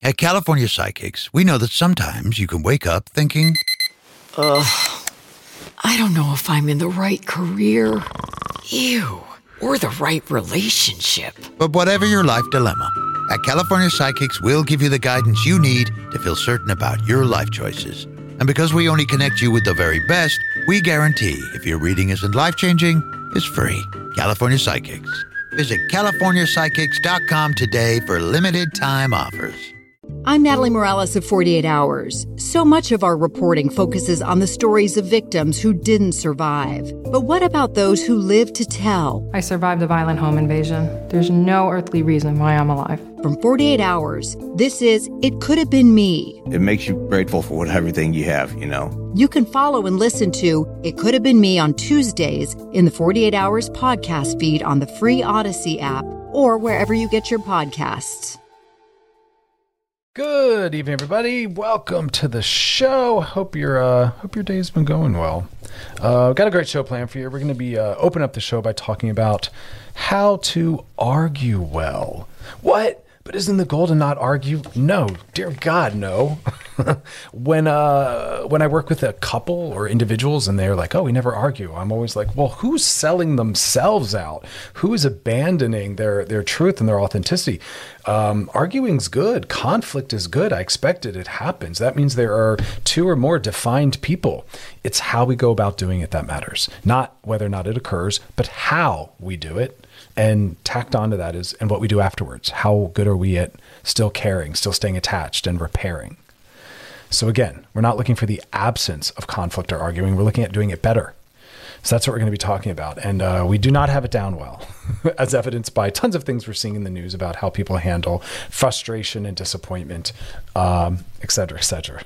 At California Psychics, we know that sometimes you can wake up thinking, I don't know if I'm in the right career. Ew. Or the right relationship. But whatever your life dilemma, at California Psychics, we'll give you the guidance you need to feel certain about your life choices. And because we only connect you with the very best, we guarantee if your reading isn't life-changing, it's free. California Psychics. Visit CaliforniaPsychics.com today for limited time offers. I'm Natalie Morales of 48 Hours. So much of our reporting focuses on the stories of victims who didn't survive. But what about those who lived to tell? I survived a violent home invasion. There's no earthly reason why I'm alive. From 48 Hours, this is It Could Have Been Me. It makes you grateful for everything you have, you know. You can follow and listen to It Could Have Been Me on Tuesdays in the 48 Hours podcast feed on the free Odyssey app or wherever you get your podcasts. Good evening, everybody. Welcome to the show. Hope your day's been going well. Got a great show planned for you. We're going to be open up the show by talking about how to argue well. What? But isn't the goal to not argue? No, dear God, no. When I work with a couple or individuals and they're like, oh, we never argue, I'm always like, well, who's selling themselves out? Who is abandoning their truth and their authenticity? Arguing's good. Conflict is good. I expect it. It happens. That means there are two or more defined people. It's how we go about doing it that matters. Not whether or not it occurs, but how we do it. And tacked onto that is, and what we do afterwards. How good are we at still caring, still staying attached and repairing? So again, we're not looking for the absence of conflict or arguing. We're looking at doing it better. So that's what we're going to be talking about. And we do not have it down well, as evidenced by tons of things we're seeing in the news about how people handle frustration and disappointment, et cetera, et cetera.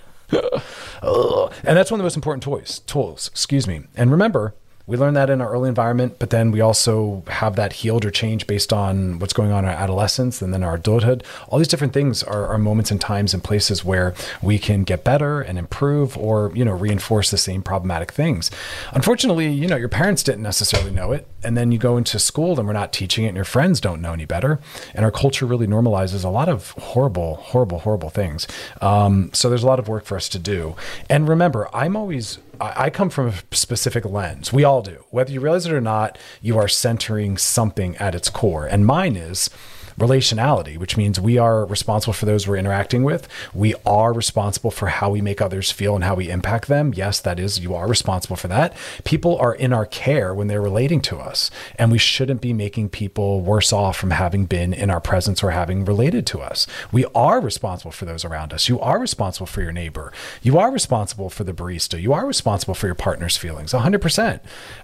And that's one of the most important tools, And remember, we learn that in our early environment, but then we also have that healed or changed based on what's going on in our adolescence and then our adulthood. All these different things are moments and times and places where we can get better and improve or, reinforce the same problematic things. Unfortunately, your parents didn't necessarily know it. And then you go into school and we're not teaching it and your friends don't know any better. And our culture really normalizes a lot of horrible, horrible, horrible things. So there's a lot of work for us to do. And remember, I come from a specific lens. We all do. Whether you realize it or not, you are centering something at its core. And mine is relationality, which means we are responsible for those we're interacting with. We are responsible for how we make others feel and how we impact them. Yes, that is, you are responsible for that. People are in our care when they're relating to us, and we shouldn't be making people worse off from having been in our presence or having related to us. We are responsible for those around us. You are responsible for your neighbor. You are responsible for the barista. You are responsible for your partner's feelings, 100%.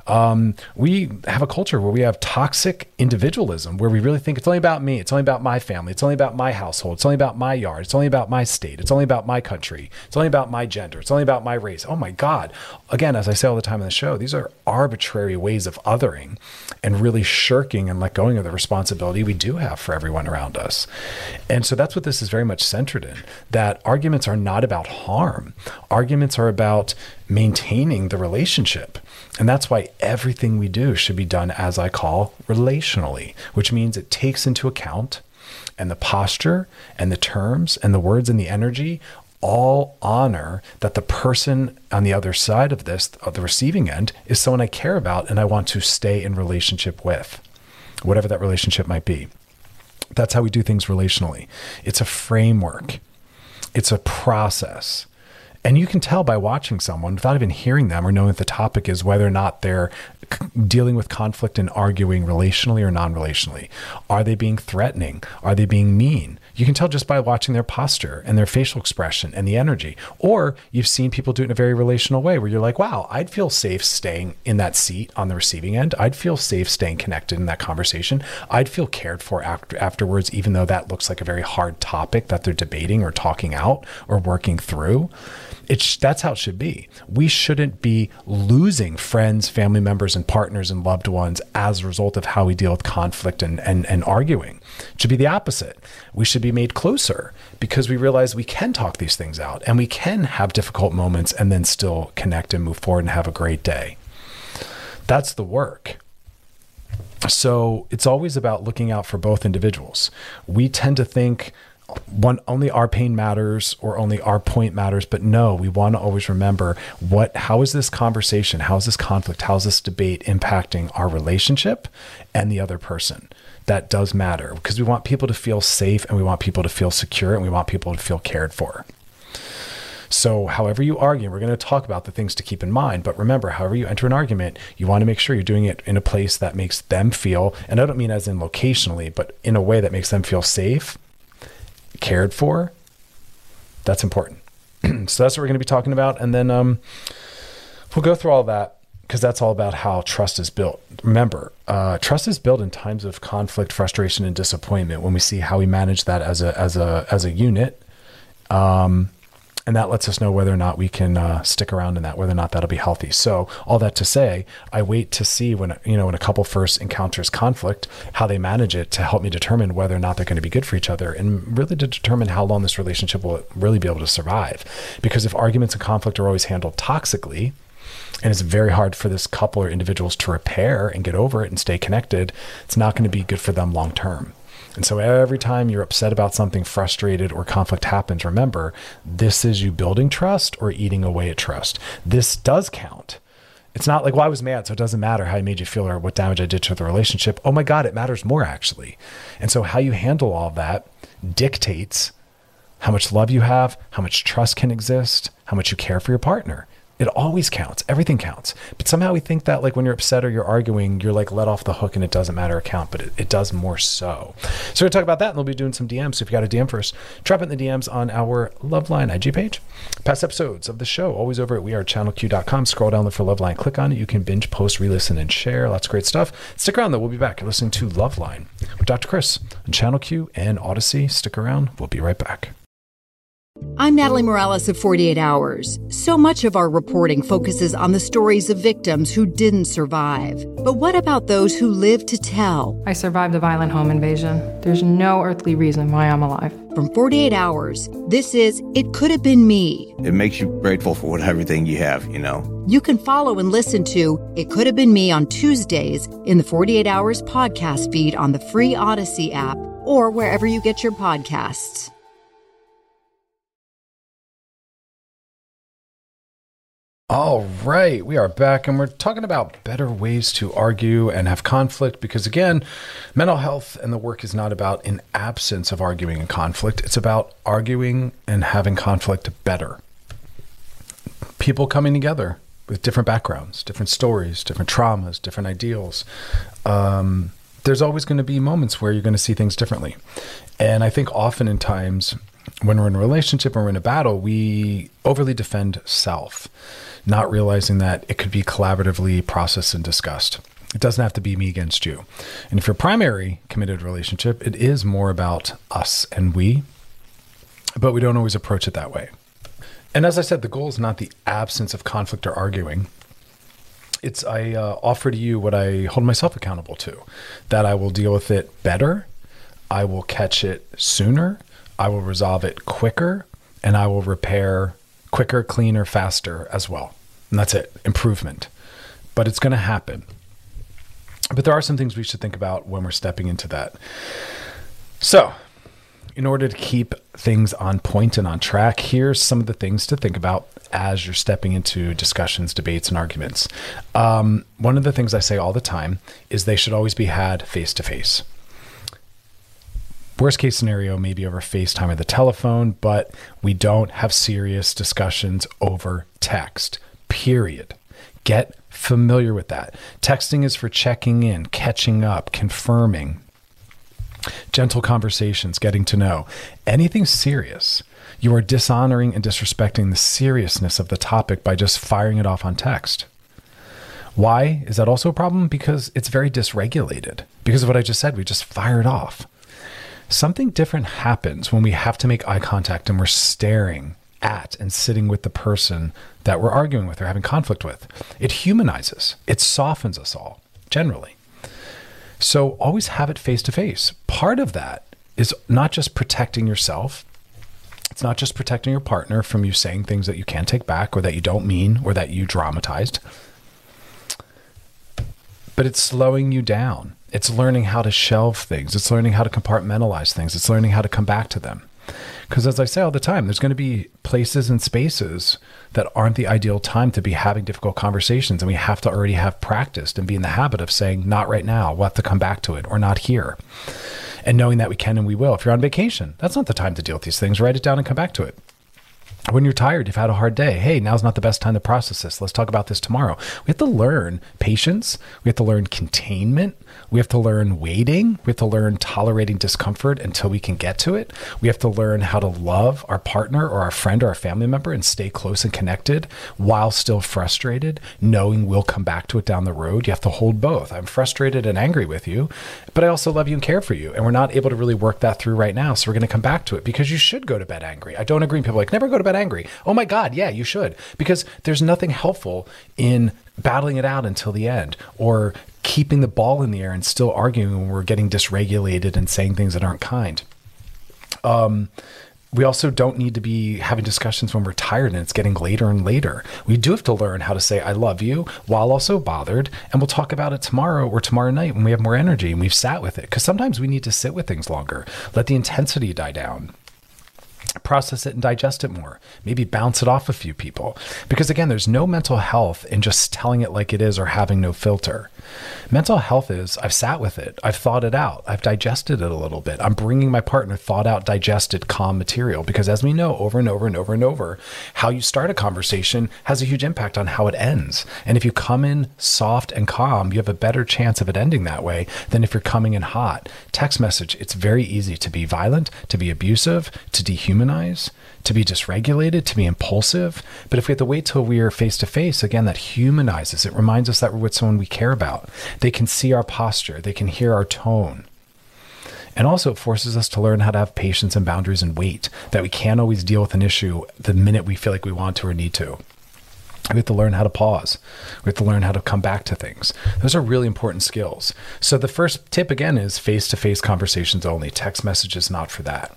We have a culture where we have toxic individualism, where we really think it's only about me. It's only about my family. It's only about my household. It's only about my yard. It's only about my state. It's only about my country. It's only about my gender. It's only about my race. Oh my God. Again, as I say all the time on the show, these are arbitrary ways of othering and really shirking and let going of the responsibility we do have for everyone around us. And so that's what this is very much centered in, that arguments are not about harm. Arguments are about maintaining the relationship. And that's why everything we do should be done, as I call, relationally, which means it takes into account and the posture and the terms and the words and the energy all honor that the person on the other side of this, of the receiving end, is someone I care about and I want to stay in relationship with, whatever that relationship might be. That's how we do things relationally. It's a framework. It's a process. And you can tell by watching someone without even hearing them or knowing what the topic is, whether or not they're dealing with conflict and arguing relationally or non-relationally. Are they being threatening? Are they being mean? You can tell just by watching their posture and their facial expression and the energy. Or you've seen people do it in a very relational way where you're like, wow, I'd feel safe staying in that seat on the receiving end. I'd feel safe staying connected in that conversation. I'd feel cared for afterwards, even though that looks like a very hard topic that they're debating or talking out or working through. That's how it should be. We shouldn't be losing friends, family members, and partners and loved ones as a result of how we deal with conflict and arguing. It should be the opposite. We should be made closer because we realize we can talk these things out and we can have difficult moments and then still connect and move forward and have a great day. That's the work. So it's always about looking out for both individuals. We tend to think only our pain matters or only our point matters. But no, we want to always remember how is this conversation, how is this conflict, how is this debate impacting our relationship and the other person? That does matter, because we want people to feel safe, and we want people to feel secure, and we want people to feel cared for. So however you argue, we're going to talk about the things to keep in mind. But remember, however you enter an argument, you want to make sure you're doing it in a place that makes them feel, and I don't mean as in locationally, but in a way that makes them feel safe, cared for. That's important. So that's what we're going to be talking about. And then we'll go through all that, because that's all about how trust is built. Remember, trust is built in times of conflict, frustration, and disappointment, when we see how we manage that as a unit. And that lets us know whether or not we can stick around in that, whether or not that'll be healthy. So all that to say, I wait to see when a couple first encounters conflict, how they manage it, to help me determine whether or not they're going to be good for each other, and really to determine how long this relationship will really be able to survive. Because if arguments and conflict are always handled toxically, and it's very hard for this couple or individuals to repair and get over it and stay connected, it's not going to be good for them long term. And so every time you're upset about something, frustrated, or conflict happens, remember, this is you building trust or eating away at trust. This does count. It's not like, well, I was mad, so it doesn't matter how I made you feel or what damage I did to the relationship. Oh my God, it matters more, actually. And so how you handle all of that dictates how much love you have, how much trust can exist, how much you care for your partner. It always counts. Everything counts. But somehow we think that, like, when you're upset or you're arguing, you're like let off the hook and it doesn't matter account, but it does more so. So we're going to talk about that, and we'll be doing some DMs. So if you got a DM for us, drop it in the DMs on our Loveline IG page. Past episodes of the show, always over at wearechannelq.com. Scroll down, look for Loveline, click on it. You can binge, post, re-listen, and share. Lots of great stuff. Stick around, though. We'll be back. You're listening to Loveline with Dr. Chris on Channel Q and Odyssey. Stick around. We'll be right back. I'm Natalie Morales of 48 Hours. So much of our reporting focuses on the stories of victims who didn't survive. But what about those who lived to tell? I survived a violent home invasion. There's no earthly reason why I'm alive. From 48 Hours, this is It Could Have Been Me. It makes you grateful for everything you have, you know. You can follow and listen to It Could Have Been Me on Tuesdays in the 48 Hours podcast feed on the free Odyssey app or wherever you get your podcasts. All right, we are back, and we're talking about better ways to argue and have conflict, because again, mental health and the work is not about an absence of arguing and conflict. It's about arguing and having conflict better. People coming together with different backgrounds, different stories, different traumas, different ideals. There's always going to be moments where you're going to see things differently. And I think often in times when we're in a relationship or we're in a battle, we overly defend self, not realizing that it could be collaboratively processed and discussed. It doesn't have to be me against you. And if you're a primary committed relationship, it is more about us and we, but we don't always approach it that way. And as I said, the goal is not the absence of conflict or arguing. It's I offer to you what I hold myself accountable to, that I will deal with it better, I will catch it sooner, I will resolve it quicker, and I will repair quicker, cleaner, faster as well. And that's it, improvement. But it's going to happen. But there are some things we should think about when we're stepping into that. So, in order to keep things on point and on track, here's some of the things to think about as you're stepping into discussions, debates, and arguments. One of the things I say all the time is they should always be had face-to-face. Worst case scenario, maybe over FaceTime or the telephone, but we don't have serious discussions over text, period. Get familiar with that. Texting is for checking in, catching up, confirming, gentle conversations, getting to know. Anything serious, you are dishonoring and disrespecting the seriousness of the topic by just firing it off on text. Why is that also a problem? Because it's very dysregulated. Because of what I just said, we just fire it off. Something different happens when we have to make eye contact and we're staring at and sitting with the person that we're arguing with or having conflict with. It humanizes. It softens us all, generally. So always have it face to face. Part of that is not just protecting yourself. It's not just protecting your partner from you saying things that you can't take back or that you don't mean or that you dramatized. But it's slowing you down. It's learning how to shelve things. It's learning how to compartmentalize things. It's learning how to come back to them. Because as I say all the time, there's going to be places and spaces that aren't the ideal time to be having difficult conversations. And we have to already have practiced and be in the habit of saying, not right now, we'll have to come back to it, or not here. And knowing that we can and we will. If you're on vacation, that's not the time to deal with these things. Write it down and come back to it. When you're tired, you've had a hard day. Hey, now's not the best time to process this. Let's talk about this tomorrow. We have to learn patience. We have to learn containment. We have to learn waiting. We have to learn tolerating discomfort until we can get to it. We have to learn how to love our partner or our friend or our family member and stay close and connected while still frustrated, knowing we'll come back to it down the road. You have to hold both. I'm frustrated and angry with you, but I also love you and care for you. And we're not able to really work that through right now. So we're going to come back to it because you should go to bed angry. I don't agree. People are like, never go to bed angry. Oh my God, yeah, you should. Because there's nothing helpful in battling it out until the end or keeping the ball in the air and still arguing when we're getting dysregulated and saying things that aren't kind. We also don't need to be having discussions when we're tired and it's getting later and later. We do have to learn how to say, I love you, while also bothered. And we'll talk about it tomorrow or tomorrow night when we have more energy and we've sat with it. Because sometimes we need to sit with things longer. Let the intensity die down. Process it and digest it more. Maybe bounce it off a few people. Because again, there's no mental health in just telling it like it is or having no filter. Mental health is, I've sat with it. I've thought it out. I've digested it a little bit. I'm bringing my partner thought out, digested, calm material. Because as we know over and over and over and over, how you start a conversation has a huge impact on how it ends. And if you come in soft and calm, you have a better chance of it ending that way than if you're coming in hot. Text message, it's very easy to be violent, to be abusive, to dehumanize, to be dysregulated, to be impulsive. But if we have to wait till we're face to face, again, that humanizes. It reminds us that we're with someone we care about. They can see our posture. They can hear our tone. And also it forces us to learn how to have patience and boundaries and wait, that we can't always deal with an issue the minute we feel like we want to or need to. We have to learn how to pause. We have to learn how to come back to things. Those are really important skills. So the first tip, again, is face-to-face conversations only. Text messages, not for that.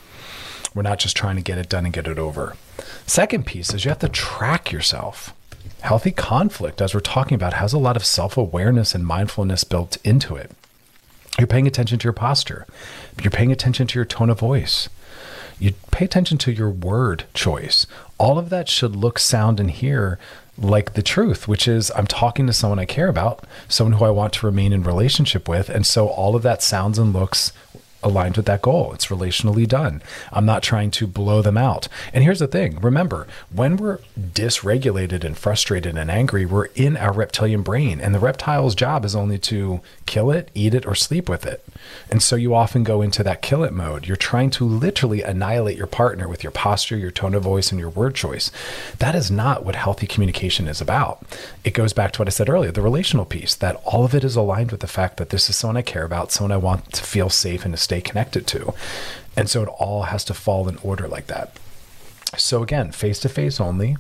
We're not just trying to get it done and get it over. Second piece is you have to track yourself. Healthy conflict, as we're talking about, has a lot of self-awareness and mindfulness built into it. You're paying attention to your posture. You're paying attention to your tone of voice. You pay attention to your word choice. All of that should look, sound, and hear like the truth, which is I'm talking to someone I care about, someone who I want to remain in relationship with. And so all of that sounds and looks aligned with that goal. It's relationally done. I'm not trying to blow them out. And here's the thing. Remember, when we're dysregulated and frustrated and angry, we're in our reptilian brain, and the reptile's job is only to kill it, eat it, or sleep with it. And so you often go into that kill it mode. You're trying to literally annihilate your partner with your posture, your tone of voice, and your word choice. That is not what healthy communication is about. It goes back to what I said earlier, the relational piece, that all of it is aligned with the fact that this is someone I care about, someone I want to feel safe and to stay connected to. And so it all has to fall in order like that. So again, face-to-face only,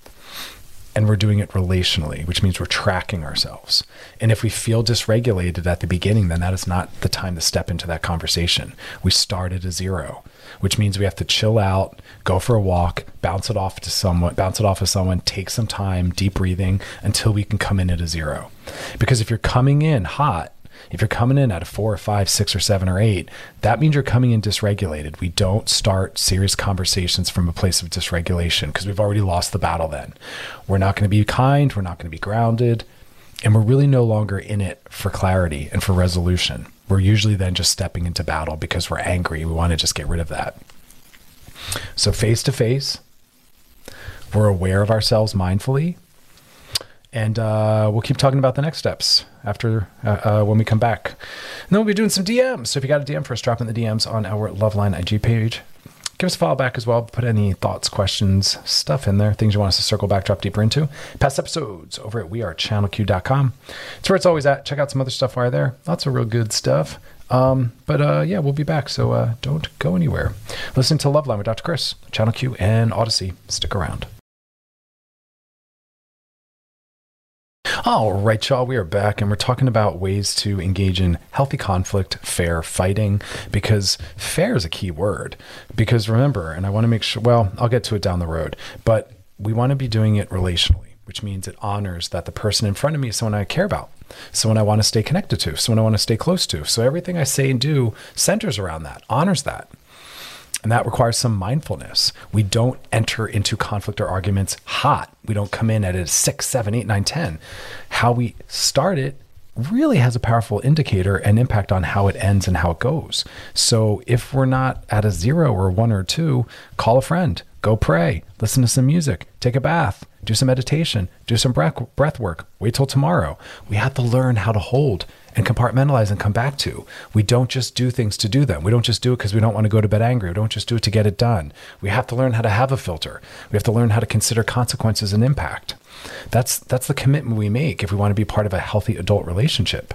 and we're doing it relationally, which means we're tracking ourselves. And if we feel dysregulated at the beginning, then that is not the time to step into that conversation. We start at a zero, which means we have to chill out, go for a walk, bounce it off of someone, take some time, deep breathing until we can come in at a zero. Because if you're coming in hot, if you're coming in at a 4 or 5, 6 or 7 or 8, that means you're coming in dysregulated. We don't start serious conversations from a place of dysregulation because we've already lost the battle then. We're not going to be kind. We're not going to be grounded. And we're really no longer in it for clarity and for resolution. We're usually then just stepping into battle because we're angry. We want to just get rid of that. So face to face, we're aware of ourselves mindfully. And we'll keep talking about the next steps after when we come back. And then we'll be doing some DMs. So if you got a DM for us, drop in the DMs on our Loveline IG page. Give us a follow back as well. Put any thoughts, questions, stuff in there, things you want us to circle back, drop deeper into. Past episodes over at wearechannelq.com. It's where it's always at. Check out some other stuff while you're there. Lots of real good stuff. Yeah, we'll be back. So don't go anywhere. Listen to Loveline with Dr. Chris, Channel Q and Odyssey. Stick around. All right, y'all, we are back and we're talking about ways to engage in healthy conflict, fair fighting, because fair is a key word. Because remember, and I want to make sure, well, I'll get to it down the road, but we want to be doing it relationally, which means it honors that the person in front of me is someone I care about, someone I want to stay connected to, someone I want to stay close to. So everything I say and do centers around that, honors that. And that requires some mindfulness. We don't enter into conflict or arguments hot. We don't come in at a 6, 7, 8, 9, 10. How we start it really has a powerful indicator and impact on how it ends and how it goes. So if we're not at a 0 or 1 or 2, call a friend, go pray, listen to some music, take a bath, do some meditation, do some breath work, wait till tomorrow. We have to learn how to hold and compartmentalize and come back to. We don't just do things to do them. We don't just do it because we don't want to go to bed angry. We don't just do it to get it done. We have to learn how to have a filter. We have to learn how to consider consequences and impact. That's the commitment we make if we want to be part of a healthy adult relationship.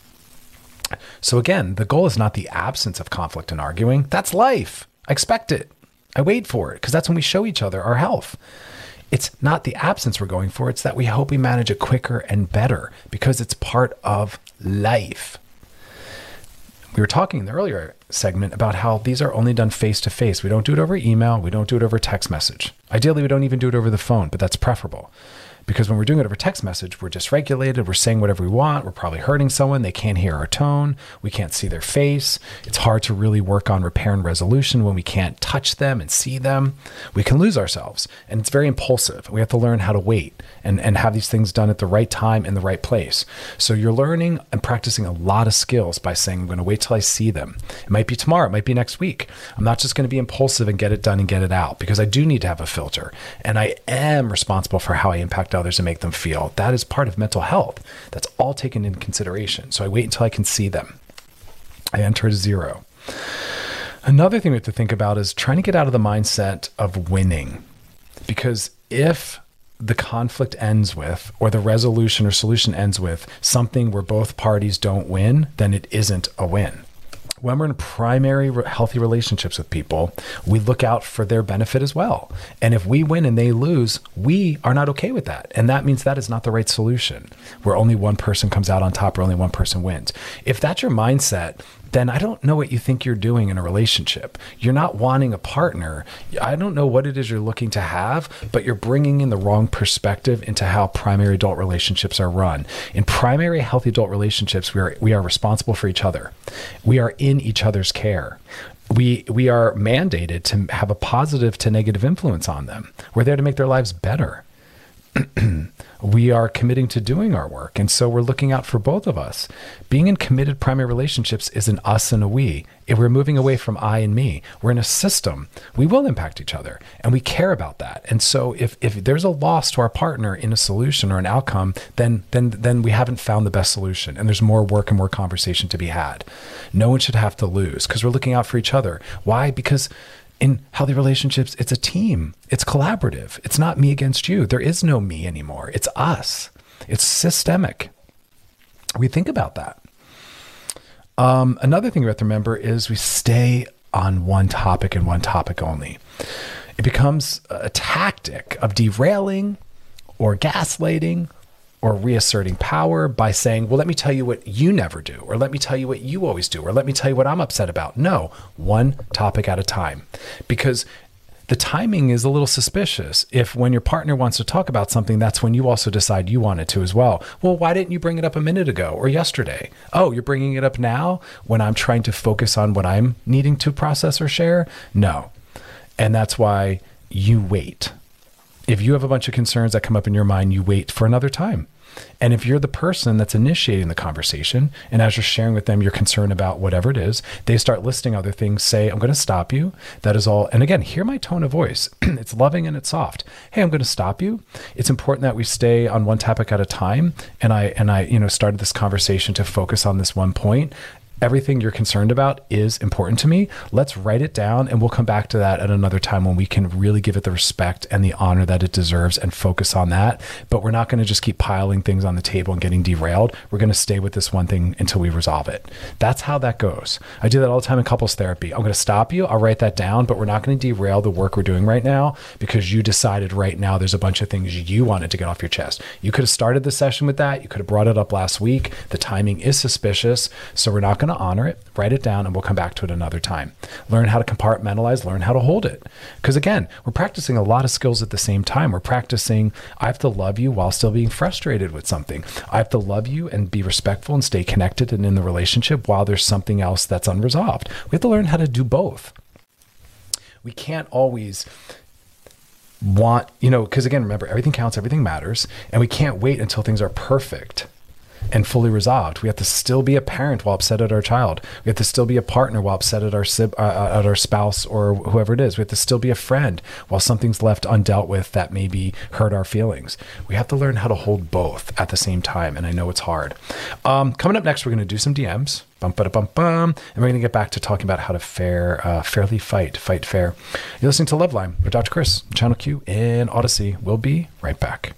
So again, the goal is not the absence of conflict and arguing. That's life. I expect it. I wait for it because that's when we show each other our health. It's not the absence we're going for. It's that we hope we manage it quicker and better because it's part of life. We were talking in the earlier segment about how these are only done face to face. We don't do it over email. We don't do it over text message. Ideally, we don't even do it over the phone, but that's preferable. Because when we're doing it over text message, we're dysregulated, we're saying whatever we want, we're probably hurting someone, they can't hear our tone, we can't see their face. It's hard to really work on repair and resolution when we can't touch them and see them. We can lose ourselves, and it's very impulsive. We have to learn how to wait and have these things done at the right time in the right place. So you're learning and practicing a lot of skills by saying, I'm going to wait till I see them. It might be tomorrow, it might be next week. I'm not just going to be impulsive and get it done and get it out because I do need to have a filter, and I am responsible for how I impact others and make them feel. That is part of mental health. That's all taken into consideration. So I wait until I can see them. I enter at 0. Another thing we have to think about is trying to get out of the mindset of winning. Because if the conflict ends with, or the resolution or solution ends with something where both parties don't win, then it isn't a win. When we're in primary healthy relationships with people, we look out for their benefit as well. And if we win and they lose, we are not okay with that. And that means that is not the right solution, where only one person comes out on top or only one person wins. If that's your mindset, then I don't know what you think you're doing in a relationship. You're not wanting a partner. I don't know what it is you're looking to have, but you're bringing in the wrong perspective into how primary adult relationships are run. In primary healthy adult relationships, we are responsible for each other. We are in each other's care. We are mandated to have a positive to negative influence on them. We're there to make their lives better. We are committing to doing our work. And so we're looking out for both of us. Being in committed primary relationships is an us and a we. If we're moving away from I and me, we're in a system. We will impact each other and we care about that. And so if there's a loss to our partner in a solution or an outcome, then we haven't found the best solution. And there's more work and more conversation to be had. No one should have to lose because we're looking out for each other. Why? Because in healthy relationships, it's a team. It's collaborative. It's not me against you. There is no me anymore. It's us. It's systemic. We think about that. Another thing we have to remember is we stay on one topic and one topic only. It becomes a tactic of derailing or gaslighting or reasserting power by saying, well, let me tell you what you never do, or let me tell you what you always do, or let me tell you what I'm upset about. No, one topic at a time. Because the timing is a little suspicious. If when your partner wants to talk about something, that's when you also decide you wanted to as well. Well, why didn't you bring it up a minute ago or yesterday? Oh, you're bringing it up now when I'm trying to focus on what I'm needing to process or share? No. And that's why you wait. If you have a bunch of concerns that come up in your mind, you wait for another time. And if you're the person that's initiating the conversation, and as you're sharing with them your concern about whatever it is, they start listing other things, say, I'm going to stop you. That is all. And again, hear my tone of voice. It's loving and it's soft. Hey, I'm going to stop you. It's important that we stay on one topic at a time. And I started this conversation to focus on this one point. Everything you're concerned about is important to me. Let's write it down and we'll come back to that at another time when we can really give it the respect and the honor that it deserves and focus on that. But we're not going to just keep piling things on the table and getting derailed. We're going to stay with this one thing until we resolve it. That's how that goes. I do that all the time in couples therapy. I'm going to stop you. I'll write that down, but we're not going to derail the work we're doing right now because you decided right now there's a bunch of things you wanted to get off your chest. You could have started the session with that. You could have brought it up last week. The timing is suspicious. So we're not going to honor it, write it down, and we'll come back to it another time. Learn how to compartmentalize, learn how to hold it. Because again, we're practicing a lot of skills at the same time. We're practicing, I have to love you while still being frustrated with something. I have to love you and be respectful and stay connected and in the relationship while there's something else that's unresolved. We have to learn how to do both. We can't always want, because again, remember, everything counts, everything matters, and we can't wait until things are perfect and fully resolved. We have to still be a parent while upset at our child. We have to still be a partner while upset at our spouse or whoever it is. We have to still be a friend while something's left undealt with that maybe hurt our feelings. We have to learn how to hold both at the same time, and I know it's hard. Coming up next, we're going to do some DMs. And we're going to get back to talking about how to fairly fight fair. You're listening to Loveline with Dr. Chris, Channel Q and Odyssey. We'll be right back.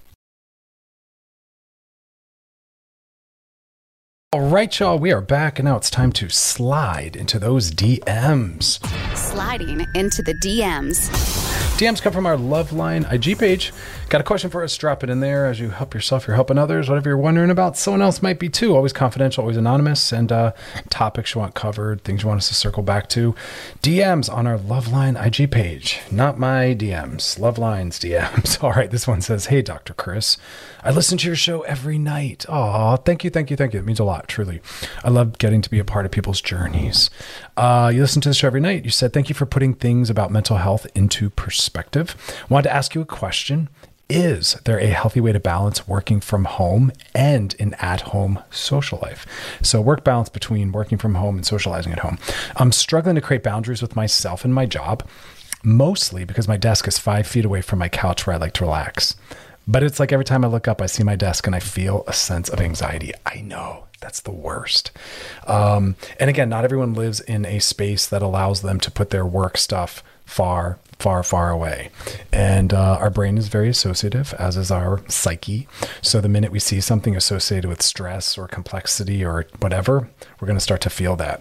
All right, y'all, we are back, and now it's time to slide into those DMs. Sliding into the DMs. DMs come from our Loveline IG page. Got a question for us? Drop it in there. As you help yourself, you're helping others. Whatever you're wondering about, someone else might be too. Always confidential, always anonymous, and topics you want covered, things you want us to circle back to. DMs on our Loveline IG page. Not my DMs, Loveline's DMs. All right, this one says, "Hey, Dr. Chris, I listen to your show every night. Oh, thank you. It means a lot, truly. I love getting to be a part of people's journeys. You listen to the show every night. You said, thank you for putting things about mental health into perspective. Wanted to ask you a question. Is there a healthy way to balance working from home and an at-home social life?" So work balance between working from home and socializing at home. I'm struggling to create boundaries with myself and my job, mostly because my desk is 5 feet away from my couch where I like to relax. But it's like every time I look up, I see my desk and I feel a sense of anxiety. I know, that's the worst. And again, not everyone lives in a space that allows them to put their work stuff far away. And our brain is very associative, as is our psyche. So the minute we see something associated with stress or complexity or whatever, we're going to start to feel that.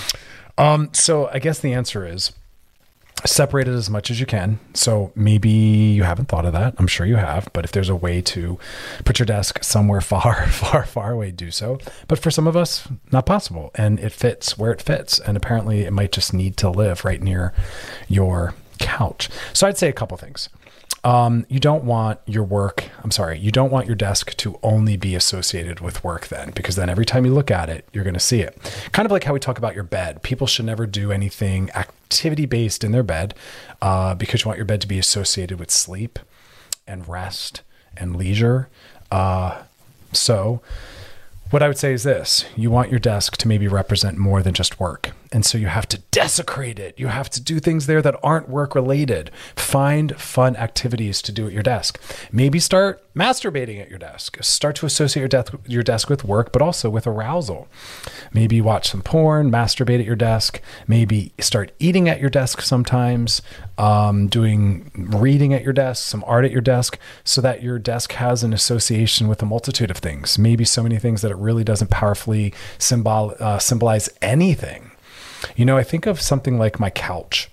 So I guess the answer is separate it as much as you can. So maybe you haven't thought of that. I'm sure you have, but if there's a way to put your desk somewhere far away, do so. But for some of us, not possible. And it fits where it fits. And apparently it might just need to live right near your couch. So I'd say a couple things. You don't want your desk to only be associated with work then, because then every time you look at it, you're going to see it. Kind of like how we talk about your bed. People should never do anything activity-based in their bed because you want your bed to be associated with sleep and rest and leisure. So what I would say is this: you want your desk to maybe represent more than just work. And so you have to desecrate it. You have to do things there that aren't work related. Find fun activities to do at your desk. Maybe start masturbating at your desk. Start to associate your desk with work, but also with arousal. Maybe watch some porn, masturbate at your desk. Maybe start eating at your desk sometimes, doing reading at your desk, some art at your desk, so that your desk has an association with a multitude of things. Maybe so many things that it really doesn't powerfully symbolize anything. I think of something like my couch.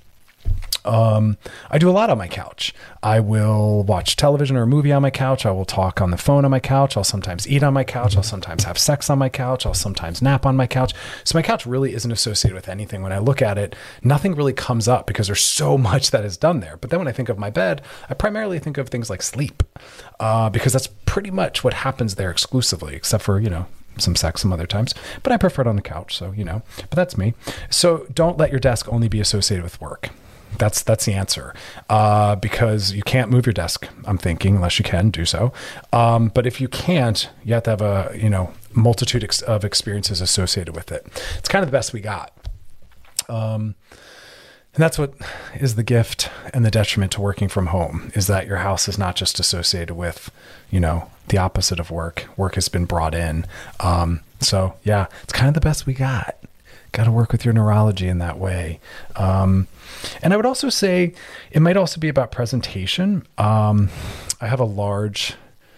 I do a lot on my couch. I will watch television or a movie on my couch. I will talk on the phone on my couch. I'll sometimes eat on my couch. I'll sometimes have sex on my couch. I'll sometimes nap on my couch. So my couch really isn't associated with anything. When I look at it, nothing really comes up because there's so much that is done there. But then when I think of my bed, I primarily think of things like sleep, because that's pretty much what happens there exclusively, except for, some sex some other times, but I prefer it on the couch. So, but that's me. So don't let your desk only be associated with work. That's the answer. Because you can't move your desk, I'm thinking, unless you can do so. But if you can't, you have to have a, multitude of experiences associated with it. It's kind of the best we got. And that's what is the gift and the detriment to working from home, is that your house is not just associated with, the opposite of work. Work has been brought in. So yeah, it's kind of the best we got. Got to work with your neurology in that way. And I would also say it might also be about presentation. I have a large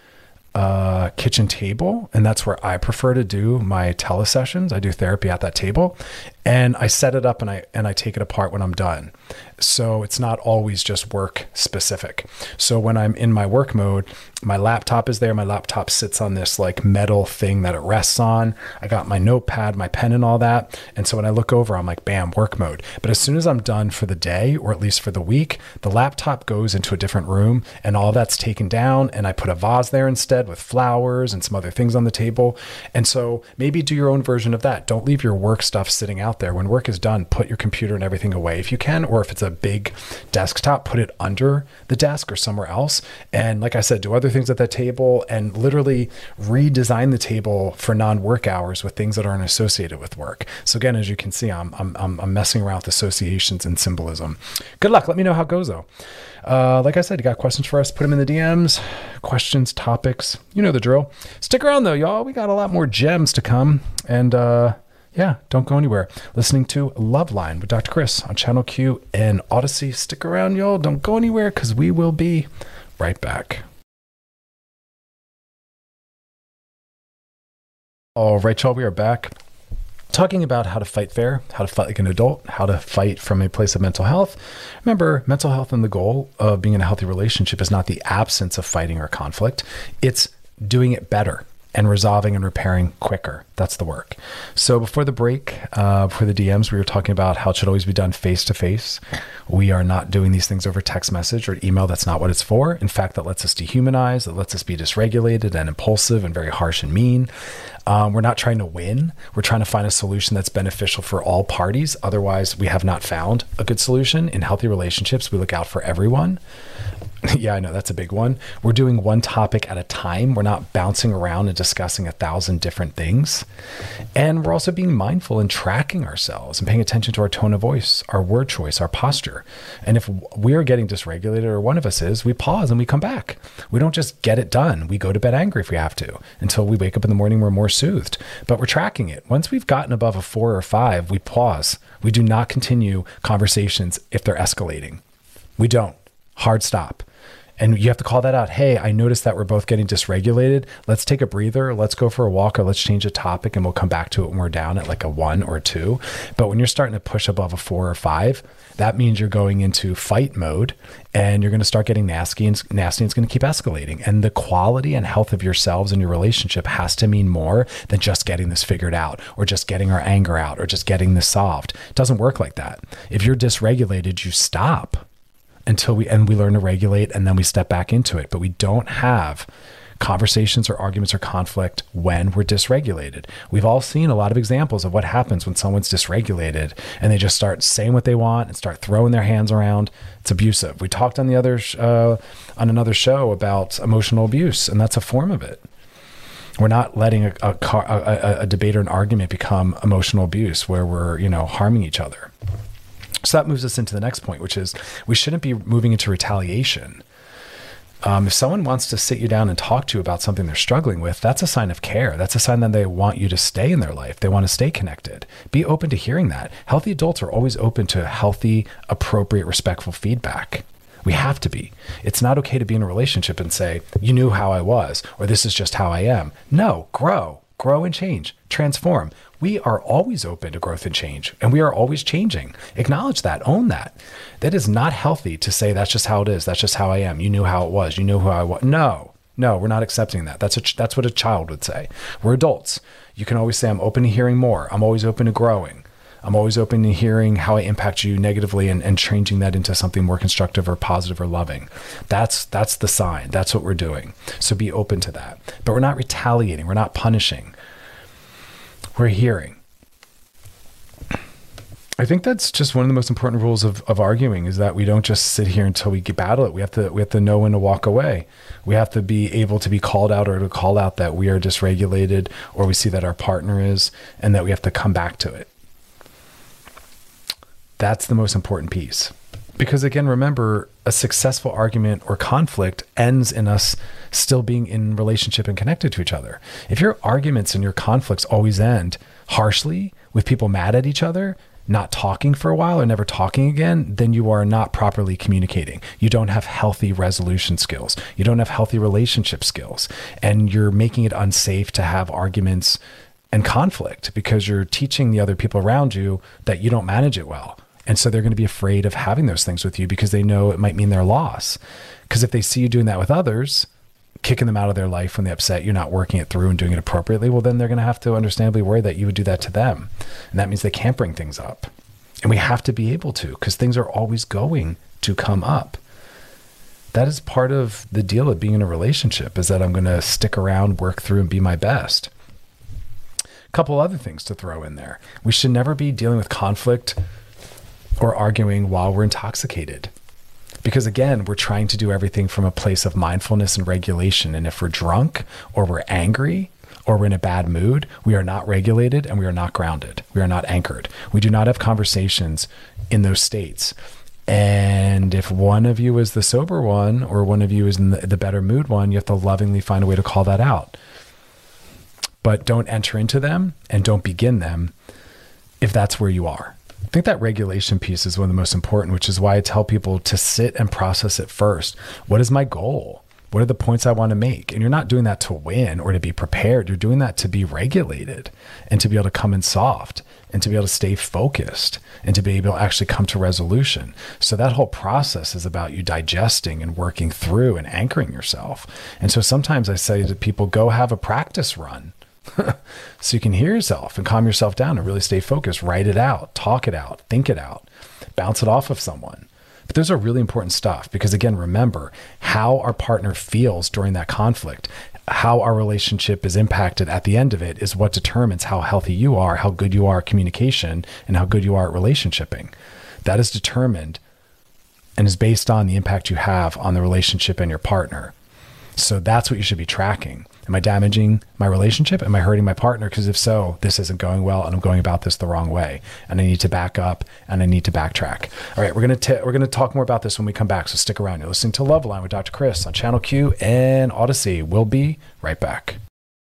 kitchen table, and that's where I prefer to do my telesessions. I do therapy at that table, and I set it up and I take it apart when I'm done. So it's not always just work specific. So when I'm in my work mode, my laptop is there. My laptop sits on this like metal thing that it rests on. I got my notepad, my pen and all that. And so when I look over, I'm like, bam, work mode. But as soon as I'm done for the day, or at least for the week, the laptop goes into a different room and all that's taken down. And I put a vase there instead with flowers and some other things on the table. And so maybe do your own version of that. Don't leave your work stuff sitting out out there. When work is done, put your computer and everything away if you can, or if it's a big desktop, put it under the desk or somewhere else. And like I said, do other things at that table and literally redesign the table for non-work hours with things that aren't associated with work. So again, as you can see, I'm messing around with associations and symbolism. Good luck. Let me know how it goes though. Like I said, you got questions for us, put them in the DMs, questions, topics, you know the drill. Stick around though, y'all. We got a lot more gems to come. And yeah, don't go anywhere. Listening to Loveline with Dr. Chris on Channel Q and Odyssey. Stick around, y'all. Don't go anywhere because we will be right back. All right, y'all, we are back. Talking about how to fight fair, how to fight like an adult, how to fight from a place of mental health. Remember, mental health and the goal of being in a healthy relationship is not the absence of fighting or conflict. It's doing it better and resolving and repairing quicker. That's the work. So before the break, before the DMs, we were talking about how it should always be done face-to-face. We are not doing these things over text message or email. That's not what it's for. In fact, that lets us dehumanize. That lets us be dysregulated and impulsive and very harsh and mean. We're not trying to win. We're trying to find a solution that's beneficial for all parties. Otherwise, we have not found a good solution. In healthy relationships, we look out for everyone. Yeah, I know that's a big one. We're doing one topic at a time. We're not bouncing around and discussing 1,000 different things. And we're also being mindful and tracking ourselves and paying attention to our tone of voice, our word choice, our posture. And if we are getting dysregulated, or one of us is, we pause and we come back. We don't just get it done. We go to bed angry if we have to, until we wake up in the morning, we're more soothed. But we're tracking it. Once we've gotten above a 4 or 5, we pause. We do not continue conversations if they're escalating. We don't. Hard stop. And you have to call that out. Hey, I noticed that we're both getting dysregulated. Let's take a breather. Let's go for a walk, or let's change the topic and we'll come back to it when we're down at like a 1 or 2. But when you're starting to push above a 4 or 5, that means you're going into fight mode and you're going to start getting nasty and it's going to keep escalating. And the quality and health of yourselves and your relationship has to mean more than just getting this figured out, or just getting our anger out, or just getting this solved. It doesn't work like that. If you're dysregulated, you stop until we learn to regulate, and then we step back into it. But we don't have conversations or arguments or conflict when we're dysregulated. We've all seen a lot of examples of what happens when someone's dysregulated and they just start saying what they want and start throwing their hands around. It's abusive. We talked on on another show about emotional abuse, and that's a form of it. We're not letting a debate or an argument become emotional abuse where we're, harming each other. So that moves us into the next point, which is we shouldn't be moving into retaliation. If someone wants to sit you down and talk to you about something they're struggling with, that's a sign of care. That's a sign that they want you to stay in their life. They want to stay connected. Be open to hearing that. Healthy adults are always open to healthy, appropriate, respectful feedback. We have to be. It's not okay to be in a relationship and say, you knew how I was, or this is just how I am. No, grow and change, transform. We are always open to growth and change, and we are always changing. Acknowledge that, own that. That is not healthy to say, that's just how it is. That's just how I am. You knew how it was. You knew who I was. No, we're not accepting that. That's what a child would say. We're adults. You can always say, I'm open to hearing more. I'm always open to growing. I'm always open to hearing how I impact you negatively and changing that into something more constructive or positive or loving. That's the sign. That's what we're doing. So be open to that. But we're not retaliating. We're not punishing. We're hearing. I think that's just one of the most important rules of arguing, is that we don't just sit here until we battle it. We have to know when to walk away. We have to be able to be called out, or to call out that we are dysregulated, or we see that our partner is, and that we have to come back to it. That's the most important piece. Because again, remember, a successful argument or conflict ends in us still being in relationship and connected to each other. If your arguments and your conflicts always end harshly, with people mad at each other, not talking for a while or never talking again, then you are not properly communicating. You don't have healthy resolution skills. You don't have healthy relationship skills. And you're making it unsafe to have arguments and conflict, because you're teaching the other people around you that you don't manage it well. And so they're going to be afraid of having those things with you, because they know it might mean their loss. Because if they see you doing that with others, kicking them out of their life when they upset, you're not working it through and doing it appropriately, well, then they're going to have to understandably worry that you would do that to them. And that means they can't bring things up. And we have to be able to, because things are always going to come up. That is part of the deal of being in a relationship, is that I'm going to stick around, work through, and be my best. couple other things to throw in there. We should never be dealing with conflict or arguing while we're intoxicated. Because again, we're trying to do everything from a place of mindfulness and regulation. And if we're drunk or we're angry or we're in a bad mood, we are not regulated and we are not grounded. We are not anchored. We do not have conversations in those states. And if one of you is the sober one or one of you is in the better mood one, you have to lovingly find a way to call that out. But don't enter into them and don't begin them if that's where you are. I think that regulation piece is one of the most important, which is why I tell people to sit and process it first. What is my goal? What are the points I want to make? And you're not doing that to win or to be prepared. You're doing that to be regulated and to be able to come in soft and to be able to stay focused and to be able to actually come to resolution. So that whole process is about you digesting and working through and anchoring yourself. And so sometimes I say to people, go have a practice run. So you can hear yourself and calm yourself down and really stay focused, write it out, talk it out, think it out, bounce it off of someone. But those are really important stuff because again, remember how our partner feels during that conflict, how our relationship is impacted at the end of it is what determines how healthy you are, how good you are at communication, and how good you are at relationshiping. That is determined and is based on the impact you have on the relationship and your partner. So that's what you should be tracking. Am I damaging my relationship? Am I hurting my partner? Because if so, this isn't going well and I'm going about this the wrong way. And I need to back up and I need to backtrack. All right, we're going to talk more about this when we come back. So stick around. You're listening to Loveline with Dr. Chris on Channel Q and Odyssey. We'll be right back.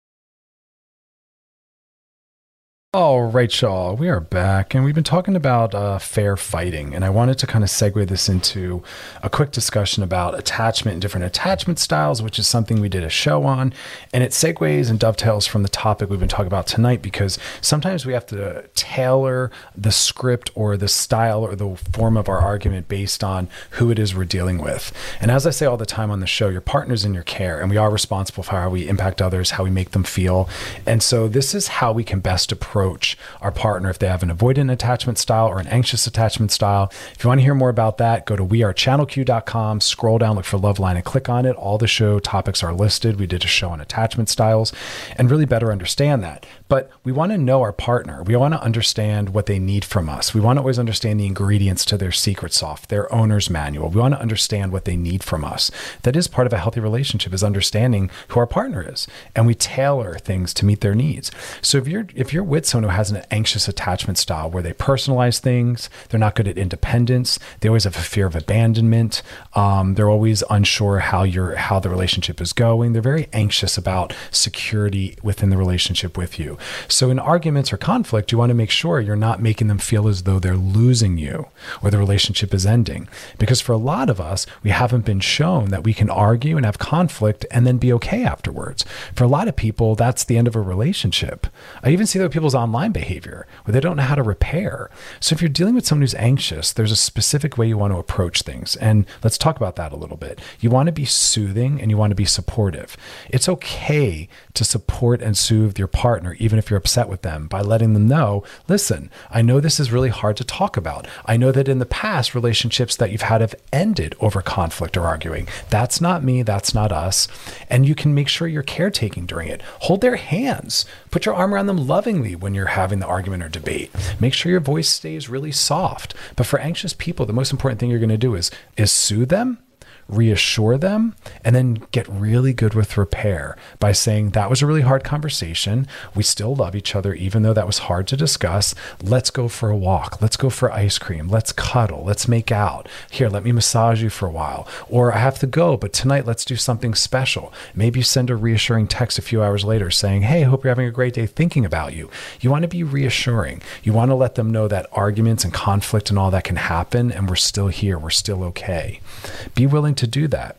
All right, y'all, we are back and we've been talking about fair fighting. And I wanted to kind of segue this into a quick discussion about attachment and different attachment styles, which is something we did a show on. And it segues and dovetails from the topic we've been talking about tonight, because sometimes we have to tailor the script or the style or the form of our argument based on who it is we're dealing with. And as I say all the time on the show, your partner's in your care and we are responsible for how we impact others, how we make them feel. And so this is how we can best approach our partner if they have an avoidant attachment style or an anxious attachment style. If you want to hear more about that, go to wearechannelq.com, scroll down, look for Loveline and click on it. All the show topics are listed. We did a show on attachment styles and really better understand that. But we want to know our partner. We want to understand what they need from us. We want to always understand the ingredients to their secret sauce, their owner's manual. We want to understand what they need from us. That is part of a healthy relationship, is understanding who our partner is. And we tailor things to meet their needs. So if you're with someone who has an anxious attachment style where they personalize things, they're not good at independence, they always have a fear of abandonment, they're always unsure how the relationship is going, they're very anxious about security within the relationship with you. So in arguments or conflict, you want to make sure you're not making them feel as though they're losing you or the relationship is ending. Because for a lot of us, we haven't been shown that we can argue and have conflict and then be okay afterwards. For a lot of people, that's the end of a relationship. I even see that with people's online behavior where they don't know how to repair. So if you're dealing with someone who's anxious, there's a specific way you want to approach things. And let's talk about that a little bit. You want to be soothing and you want to be supportive. It's okay to support and soothe your partner, even if you're upset with them, by letting them know, listen, I know this is really hard to talk about. I know that in the past, relationships that you've had have ended over conflict or arguing. That's not me. That's not us. And you can make sure you're caretaking during it. Hold their hands. Put your arm around them lovingly when you're having the argument or debate. Make sure your voice stays really soft. But for anxious people, the most important thing you're going to do is soothe them, reassure them, and then get really good with repair by saying, that was a really hard conversation. We still love each other, even though that was hard to discuss. Let's go for a walk. Let's go for ice cream. Let's cuddle. Let's make out. Here, let me massage you for a while. Or I have to go, but tonight let's do something special. Maybe send a reassuring text a few hours later saying, hey, hope you're having a great day, thinking about you. You want to be reassuring. You want to let them know that arguments and conflict and all that can happen, and we're still here. We're still okay. Be willing to do that.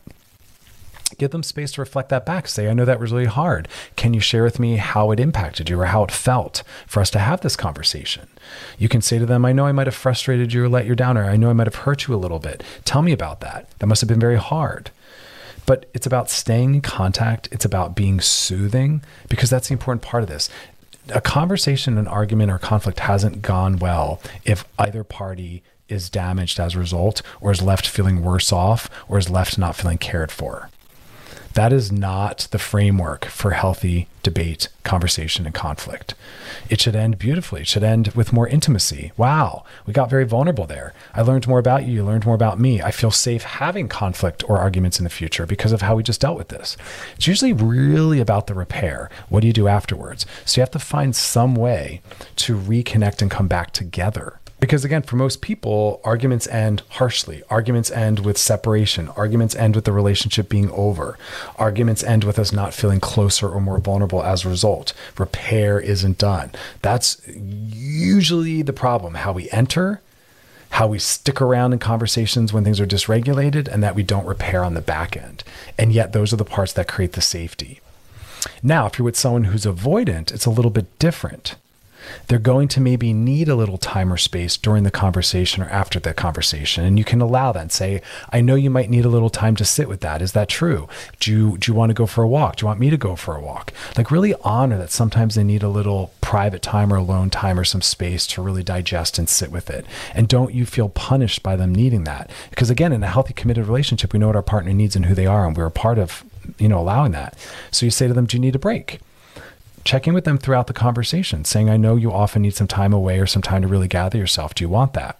Give them space to reflect that back. Say, I know that was really hard. Can you share with me how it impacted you or how it felt for us to have this conversation? You can say to them, I know I might have frustrated you or let you down, or I know I might have hurt you a little bit. Tell me about that. That must have been very hard. But it's about staying in contact. It's about being soothing, because that's the important part of this. A conversation, an argument, or conflict hasn't gone well if either party is damaged as a result, or is left feeling worse off, or is left not feeling cared for. That is not the framework for healthy debate, conversation, and conflict. It should end beautifully. It should end with more intimacy. Wow, we got very vulnerable there. I learned more about you. You learned more about me. I feel safe having conflict or arguments in the future because of how we just dealt with this. It's usually really about the repair. What do you do afterwards? So you have to find some way to reconnect and come back together. Because again, for most people, arguments end harshly. Arguments end with separation. Arguments end with the relationship being over. Arguments end with us not feeling closer or more vulnerable as a result. Repair isn't done. That's usually the problem. How we enter, how we stick around in conversations when things are dysregulated, and that we don't repair on the back end. And yet those are the parts that create the safety. Now, if you're with someone who's avoidant, it's a little bit different. They're going to maybe need a little time or space during the conversation or after the conversation. And you can allow that and say, I know you might need a little time to sit with that. Is that true? Do you want to go for a walk? Do you want me to go for a walk? Like really honor that sometimes they need a little private time or alone time or some space to really digest and sit with it. And don't you feel punished by them needing that? Because again, in a healthy, committed relationship, we know what our partner needs and who they are. And we're a part of, allowing that. So you say to them, do you need a break? Check in with them throughout the conversation, saying, I know you often need some time away or some time to really gather yourself. Do you want that?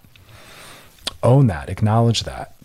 Own that, acknowledge that.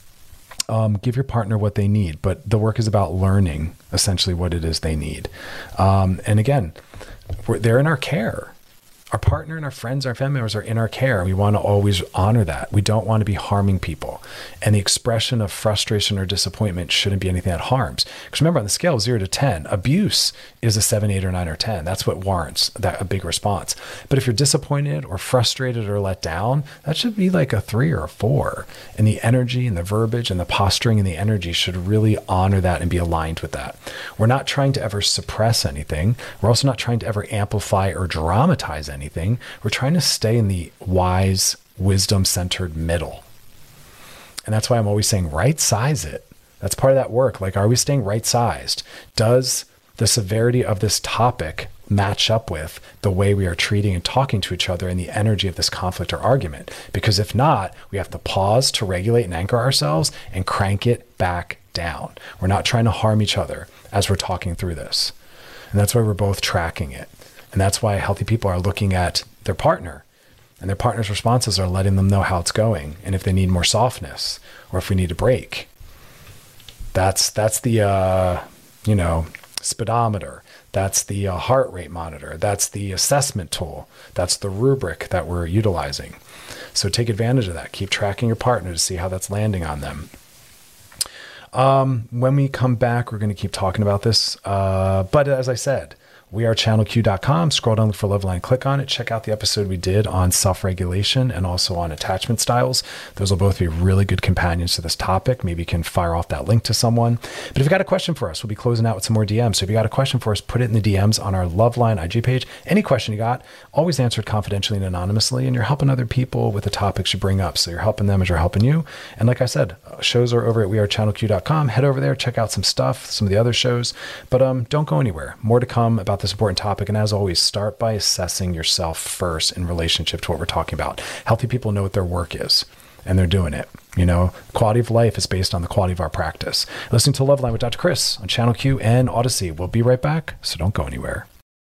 Give your partner what they need, but the work is about learning essentially what it is they need. And again, they're in our care. Our partner and our friends, our family members are in our care. We want to always honor that. We don't want to be harming people. And the expression of frustration or disappointment shouldn't be anything that harms. Because remember, on the scale of 0 to 10, abuse is a 7, 8, or 9, or 10. That's what warrants a big response. But if you're disappointed or frustrated or let down, that should be like a 3 or a 4. And the energy and the verbiage and the posturing and the energy should really honor that and be aligned with that. We're not trying to ever suppress anything. We're also not trying to ever amplify or dramatize anything. We're trying to stay in the wise, wisdom-centered middle. And that's why I'm always saying right size it. That's part of that work. Like, are we staying right sized? Does the severity of this topic match up with the way we are treating and talking to each other and the energy of this conflict or argument? Because if not, we have to pause to regulate and anchor ourselves and crank it back down. We're not trying to harm each other as we're talking through this. And that's why we're both tracking it. And that's why healthy people are looking at their partner, and their partner's responses are letting them know how it's going. And if they need more softness or if we need a break, that's the, speedometer. That's the heart rate monitor. That's the assessment tool. That's the rubric that we're utilizing. So take advantage of that. Keep tracking your partner to see how that's landing on them. When we come back, we're going to keep talking about this. But as I said, we are channelq.com. Scroll down for Loveline, click on it. Check out the episode we did on self-regulation and also on attachment styles. Those will both be really good companions to this topic. Maybe you can fire off that link to someone. But if you've got a question for us, we'll be closing out with some more DMs. So if you got a question for us, put it in the DMs on our Loveline IG page. Any question you got, always answered confidentially and anonymously. And you're helping other people with the topics you bring up. So you're helping them as you're helping you. And like I said, shows are over at wearechannelq.com. Head over there, check out some stuff, some of the other shows. But don't go anywhere. More to come about this important topic. And as always, start by assessing yourself first in relationship to what we're talking about. Healthy people know what their work is and they're doing it. Quality of life is based on the quality of our practice. Listening to Loveline with Dr. Chris on Channel Q and Odyssey. We'll be right back, so don't go anywhere.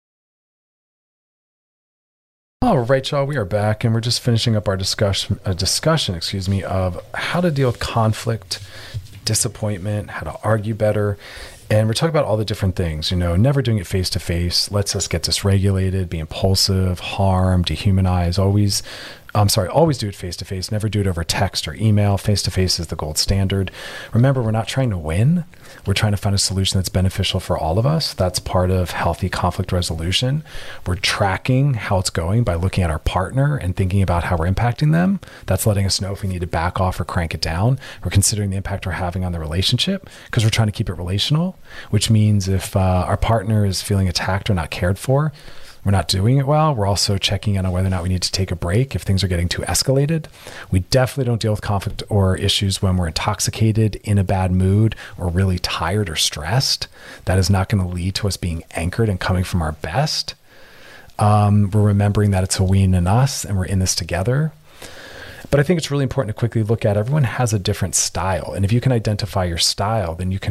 All right, y'all, we are back and we're just finishing up our discussion, of how to deal with conflict, disappointment, how to argue better. And we're talking about all the different things, never doing it face to face lets us get dysregulated, be impulsive, harm, dehumanize, always do it face to face, never do it over text or email. Face to face is the gold standard. Remember, we're not trying to win. We're trying to find a solution that's beneficial for all of us. That's part of healthy conflict resolution. We're tracking how it's going by looking at our partner and thinking about how we're impacting them. That's letting us know if we need to back off or crank it down. We're considering the impact we're having on the relationship because we're trying to keep it relational, which means if our partner is feeling attacked or not cared for, we're not doing it well. We're also checking in on whether or not we need to take a break if things are getting too escalated. We definitely don't deal with conflict or issues when we're intoxicated, in a bad mood, or really tired or stressed. That is not going to lead to us being anchored and coming from our best. We're remembering that it's a we and us, and we're in this together. But I think it's really important to quickly look at everyone has a different style. And if you can identify your style, then you can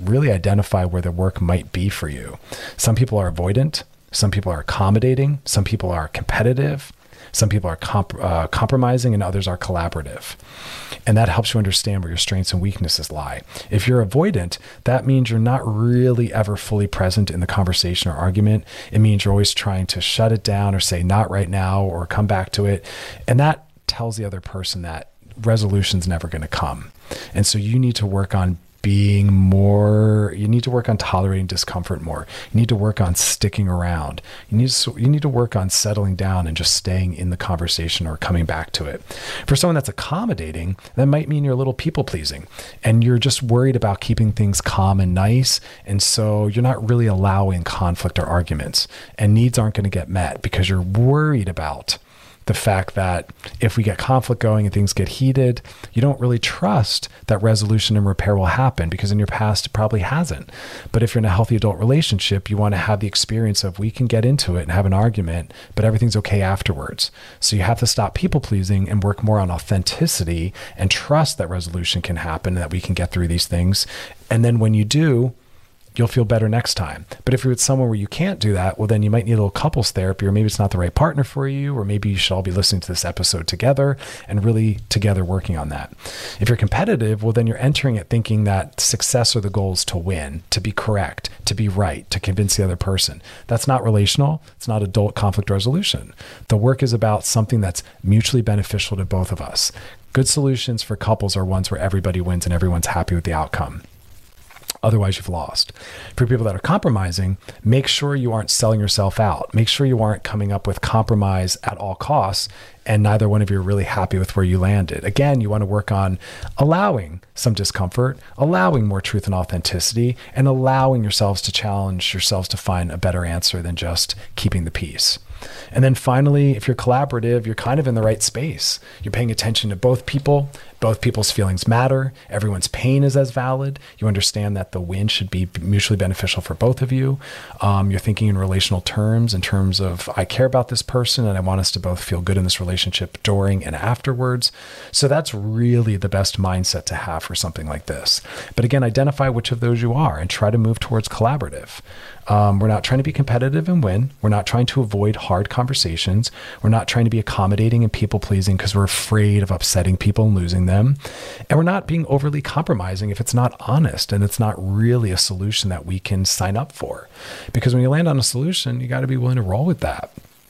really identify where the work might be for you. Some people are avoidant. Some people are accommodating. Some people are competitive. Some people are compromising, and others are collaborative. And that helps you understand where your strengths and weaknesses lie. If you're avoidant, that means you're not really ever fully present in the conversation or argument. It means you're always trying to shut it down or say not right now or come back to it. And that tells the other person that resolution's never going to come. And so you need to work on you need to work on tolerating discomfort more. You need to work on sticking around. You need to work on settling down and just staying in the conversation or coming back to it. For someone that's accommodating, that might mean you're a little people pleasing and you're just worried about keeping things calm and nice. And so you're not really allowing conflict or arguments, and needs aren't going to get met because you're worried about the fact that if we get conflict going and things get heated, you don't really trust that resolution and repair will happen because in your past, it probably hasn't. But if you're in a healthy adult relationship, you want to have the experience of we can get into it and have an argument, but everything's okay afterwards. So you have to stop people pleasing and work more on authenticity and trust that resolution can happen and that we can get through these things. And then when you do, you'll feel better next time. But if you're with someone where you can't do that, well, then you might need a little couples therapy, or maybe it's not the right partner for you, or maybe you should all be listening to this episode together and really together working on that. If you're competitive, well, then you're entering it thinking that success or the goal is to win, to be correct, to be right, to convince the other person. That's not relational. It's not adult conflict resolution. The work is about something that's mutually beneficial to both of us. Good solutions for couples are ones where everybody wins and everyone's happy with the outcome. Otherwise, you've lost. For people that are compromising, make sure you aren't selling yourself out. Make sure you aren't coming up with compromise at all costs, and neither one of you are really happy with where you landed. Again, you want to work on allowing some discomfort, allowing more truth and authenticity, and allowing yourselves to challenge yourselves to find a better answer than just keeping the peace. And then finally, if you're collaborative, you're kind of in the right space. You're paying attention to both people. Both people's feelings matter. Everyone's pain is as valid. You understand that the win should be mutually beneficial for both of you. You're thinking in relational terms, in terms of, I care about this person and I want us to both feel good in this relationship during and afterwards. So that's really the best mindset to have for something like this. But again, identify which of those you are and try to move towards collaborative. We're not trying to be competitive and win. We're not trying to avoid hard conversations. We're not trying to be accommodating and people pleasing because we're afraid of upsetting people and losing them. And we're not being overly compromising if it's not honest and it's not really a solution that we can sign up for. Because when you land on a solution, you got to be willing to roll with that.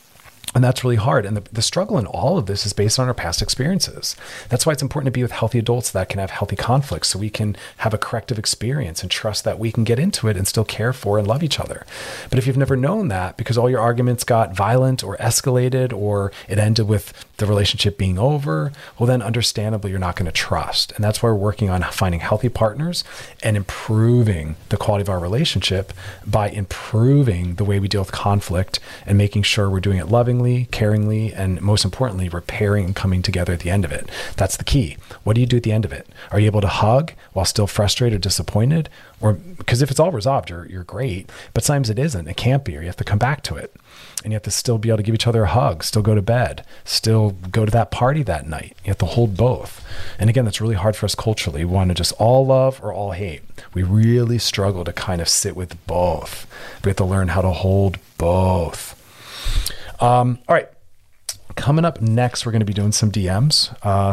And that's really hard. And the struggle in all of this is based on our past experiences. That's why it's important to be with healthy adults that can have healthy conflicts so we can have a corrective experience and trust that we can get into it and still care for and love each other. But if you've never known that because all your arguments got violent or escalated or it ended with the relationship being over, well, then understandably, you're not going to trust. And that's why we're working on finding healthy partners and improving the quality of our relationship by improving the way we deal with conflict and making sure we're doing it lovingly, caringly, and most importantly, repairing and coming together at the end of it. That's the key. What do you do at the end of it? Are you able to hug while still frustrated or disappointed? Or because if it's all resolved, you're great, but sometimes it isn't. It can't be, or you have to come back to it. And you have to still be able to give each other a hug, still go to bed, still go to that party that night. You have to hold both. And again, that's really hard for us culturally. We want to just all love or all hate. We really struggle to kind of sit with both. We have to learn how to hold both. All right. Coming up next, we're going to be doing some DMs.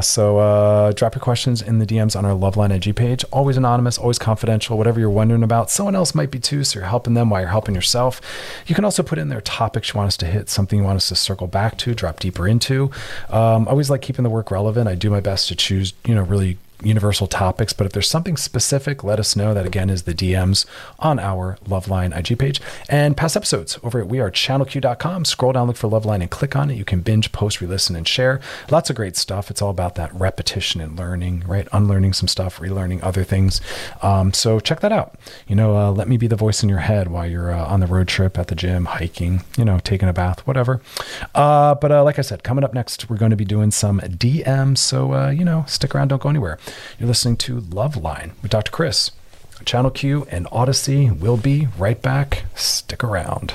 So drop your questions in the DMs on our Loveline IG page. Always anonymous, always confidential, whatever you're wondering about. Someone else might be too, so you're helping them while you're helping yourself. You can also put in there topics you want us to hit, something you want us to circle back to, drop deeper into. I always like keeping the work relevant. I do my best to choose, really universal topics, but if there's something specific, let us know. That again is the DMs on our Loveline IG page. And past episodes over at wearechannelq.com. Scroll down, look for Loveline and click on it. You can binge, post, re-listen, and share. Lots of great stuff. It's all about that repetition and learning, right? Unlearning some stuff, relearning other things. So check that out. Let me be the voice in your head while you're on the road trip, at the gym, hiking, taking a bath, whatever. But like I said, coming up next, we're going to be doing some DMs. So, stick around, don't go anywhere. You're listening to Loveline with Dr. Chris. Channel Q and Odyssey. We'll be right back. Stick around.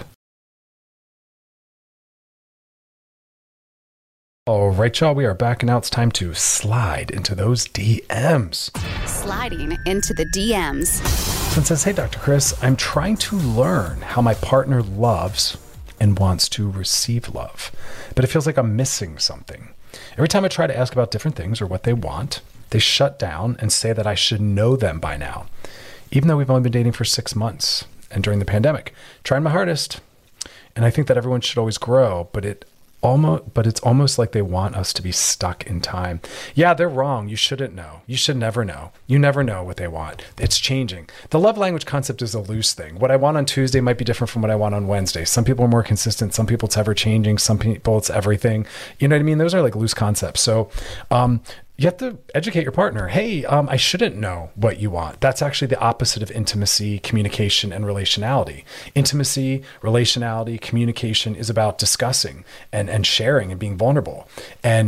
All right, y'all, we are back, and now it's time to slide into those DMs. Sliding into the DMs. Someone says, hey, Dr. Chris, I'm trying to learn how my partner loves and wants to receive love, but it feels like I'm missing something. Every time I try to ask about different things or what they want, they shut down and say that I should know them by now, even though we've only been dating for 6 months and during the pandemic. Trying my hardest. And I think that everyone should always grow, but it's almost like they want us to be stuck in time. Yeah, they're wrong. You shouldn't know. You should never know. You never know what they want. It's changing. The love language concept is a loose thing. What I want on Tuesday might be different from what I want on Wednesday. Some people are more consistent. Some people it's ever changing. Some people it's everything. You know what I mean? Those are like loose concepts. So, you have to educate your partner. Hey, I shouldn't know what you want. That's actually the opposite of intimacy, communication, and relationality. Intimacy, relationality, communication is about discussing and sharing and being vulnerable. And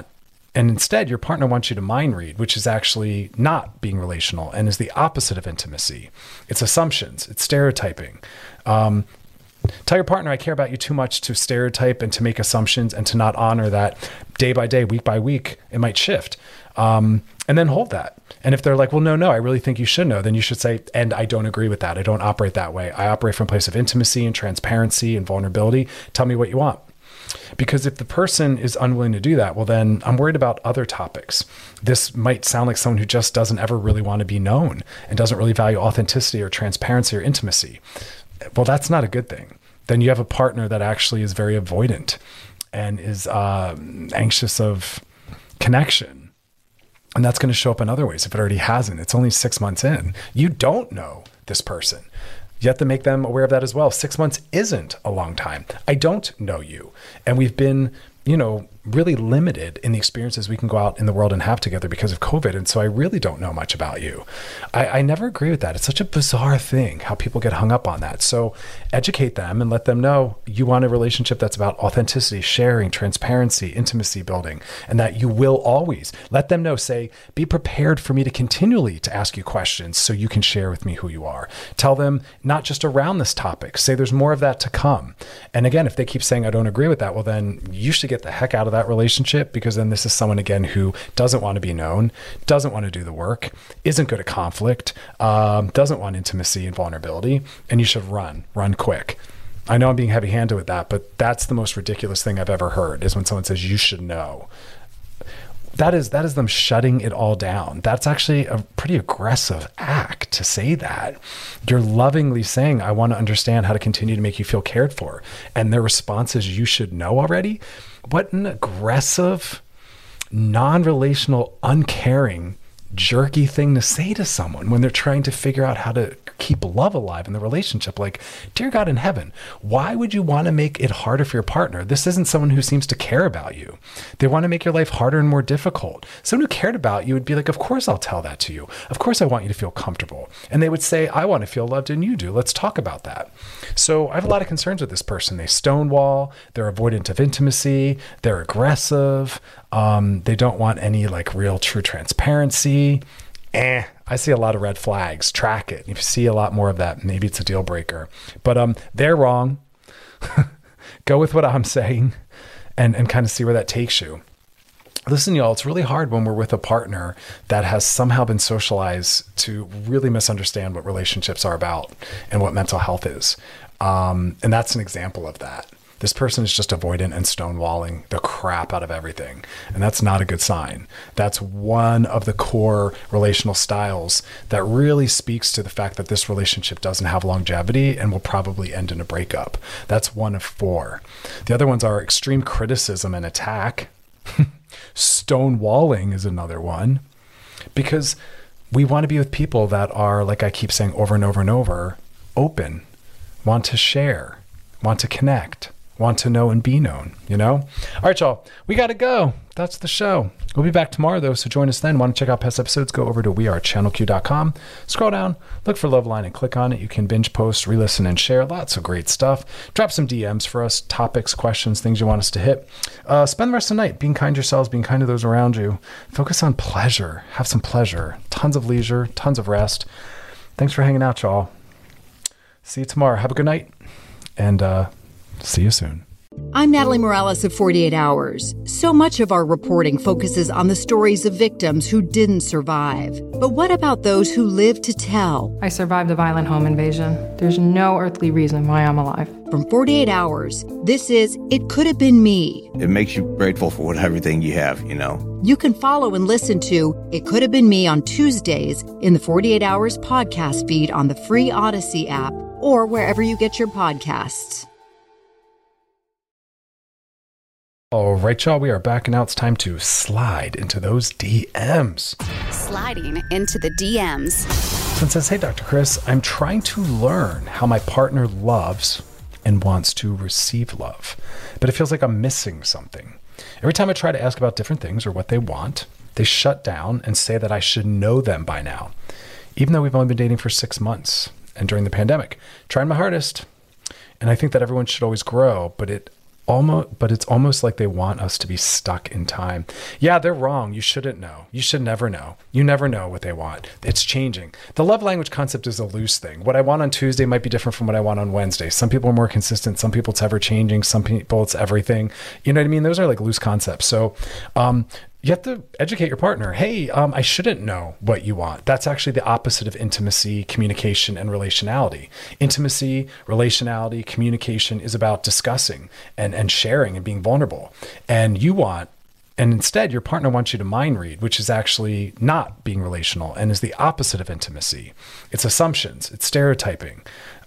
instead your partner wants you to mind read, which is actually not being relational and is the opposite of intimacy. It's assumptions. It's stereotyping. Tell your partner, I care about you too much to stereotype and to make assumptions and to not honor that day by day, week by week, it might shift. And then hold that. And if they're like, well, no, I really think you should know, then you should say, and I don't agree with that. I don't operate that way. I operate from a place of intimacy and transparency and vulnerability. Tell me what you want. Because if the person is unwilling to do that, well, then I'm worried about other topics. This might sound like someone who just doesn't ever really want to be known and doesn't really value authenticity or transparency or intimacy. Well, that's not a good thing. Then you have a partner that actually is very avoidant and is anxious of connection. And that's going to show up in other ways if it already hasn't. It's only 6 months in. You don't know this person. You have to make them aware of that as well. 6 months isn't a long time. I don't know you. And we've been, really limited in the experiences we can go out in the world and have together because of COVID. And so I really don't know much about you. I never agree with that. It's such a bizarre thing how people get hung up on that. So educate them and let them know you want a relationship that's about authenticity, sharing, transparency, intimacy building, and that you will always let them know, say, be prepared for me to continually to ask you questions so you can share with me who you are. Tell them not just around this topic, say there's more of that to come. And again, if they keep saying, I don't agree with that, well, then you should get the heck out of that relationship, because then this is someone, again, who doesn't want to be known, doesn't want to do the work, isn't good at conflict, doesn't want intimacy and vulnerability, and you should run quick. I know I'm being heavy-handed with that, but that's the most ridiculous thing I've ever heard, is when someone says you should know. That is them shutting it all down. That's actually a pretty aggressive act to say that. You're lovingly saying, I want to understand how to continue to make you feel cared for. And their response is, you should know already. What an aggressive, non-relational, uncaring, jerky thing to say to someone when they're trying to figure out how to keep love alive in the relationship. Like, dear God in heaven, why would you want to make it harder for your partner? This isn't someone who seems to care about you. They want to make your life harder and more difficult. Someone who cared about you would be like, of course I'll tell that to you. Of course I want you to feel comfortable. And they would say, I want to feel loved and you do. Let's talk about that. So I have a lot of concerns with this person. They stonewall, they're avoidant of intimacy, they're aggressive, they don't want any like real true transparency. I see a lot of red flags. Track it. If you see a lot more of that, maybe it's a deal breaker. But they're wrong. Go with what I'm saying and kind of see where that takes you. Listen, y'all, it's really hard when we're with a partner that has somehow been socialized to really misunderstand what relationships are about and what mental health is. And that's an example of that. This person is just avoidant and stonewalling the crap out of everything. And that's not a good sign. That's one of the core relational styles that really speaks to the fact that this relationship doesn't have longevity and will probably end in a breakup. That's one of 4. The other ones are extreme criticism and attack. Stonewalling is another one, because we want to be with people that are, like I keep saying over and over and over, open, want to share, want to connect, want to know and be known, All right, y'all, we got to go. That's the show. We'll be back tomorrow, though, so join us then. Want to check out past episodes? Go over to wearechannelq.com. Scroll down, look for Loveline and click on it. You can binge post, re-listen, and share. Lots of great stuff. Drop some DMs for us, topics, questions, things you want us to hit. Spend the rest of the night being kind to yourselves, being kind to those around you. Focus on pleasure. Have some pleasure. Tons of leisure, tons of rest. Thanks for hanging out, y'all. See you tomorrow. Have a good night, and see you soon. I'm Natalie Morales of 48 Hours. So much of our reporting focuses on the stories of victims who didn't survive. But what about those who lived to tell? I survived a violent home invasion. There's no earthly reason why I'm alive. From 48 Hours, this is It Could Have Been Me. It makes you grateful for everything you have, you know. You can follow and listen to It Could Have Been Me on Tuesdays in the 48 Hours podcast feed on the free Odyssey app or wherever you get your podcasts. All right, y'all, we are back, and now it's time to slide into those DMs. Sliding into the DMs. Someone says, hey, Dr. Chris, I'm trying to learn how my partner loves and wants to receive love, but it feels like I'm missing something. Every time I try to ask about different things or what they want, they shut down and say that I should know them by now, even though we've only been dating for 6 months and during the pandemic. Trying my hardest, and I think that everyone should always grow, but it's almost like they want us to be stuck in time. Yeah, they're wrong. You shouldn't know. You should never know. You never know what they want. It's changing. The love language concept is a loose thing. What I want on Tuesday might be different from what I want on Wednesday. Some people are more consistent. Some people it's ever changing. Some people it's everything. You know what I mean? Those are like loose concepts. So, you have to educate your partner. Hey, I shouldn't know what you want. That's actually the opposite of intimacy, communication, and relationality. Intimacy, relationality, communication is about discussing and sharing and being vulnerable. And instead your partner wants you to mind read, which is actually not being relational and is the opposite of intimacy. It's assumptions. It's stereotyping.